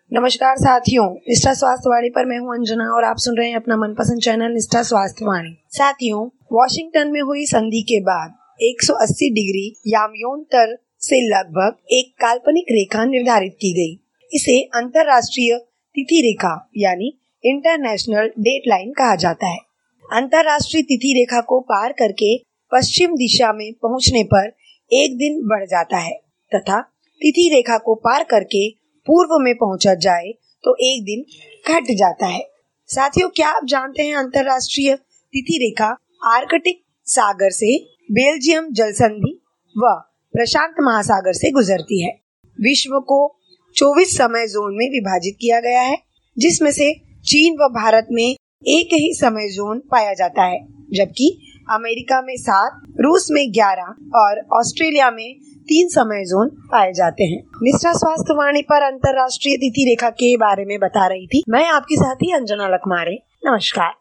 नमस्कार साथियों, निष्ठा स्वास्थ्य वाणी पर मैं हूं अंजना और आप सुन रहे हैं अपना मनपसंद चैनल निष्ठा स्वास्थ्य वाणी। साथियों, वॉशिंगटन में हुई संधि के बाद 180 डिग्री याम्योन्तर से लगभग एक काल्पनिक रेखा निर्धारित की गई। इसे अंतरराष्ट्रीय तिथि रेखा यानी इंटरनेशनल डेट लाइन कहा जाता है। अंतरराष्ट्रीय तिथि रेखा को पार करके पश्चिम दिशा में पहुंचने पर एक दिन बढ़ जाता है तथा तिथि रेखा को पार करके पूर्व में पहुंचा जाए तो एक दिन घट जाता है। साथियों, क्या आप जानते हैं अंतरराष्ट्रीय तिथि रेखा आर्कटिक सागर से बेल्जियम जल संधि व प्रशांत महासागर से गुजरती है। विश्व को 24 समय जोन में विभाजित किया गया है, जिसमें से चीन व भारत में एक ही समय जोन पाया जाता है, जबकि अमेरिका में 7, रूस में 11 और ऑस्ट्रेलिया में 3 समय जोन पाए जाते हैं। निष्ठा स्वास्थ्य वाणी पर अंतरराष्ट्रीय तिथि रेखा के बारे में बता रही थी मैं आपकी साथी अंजना लखमारे। नमस्कार।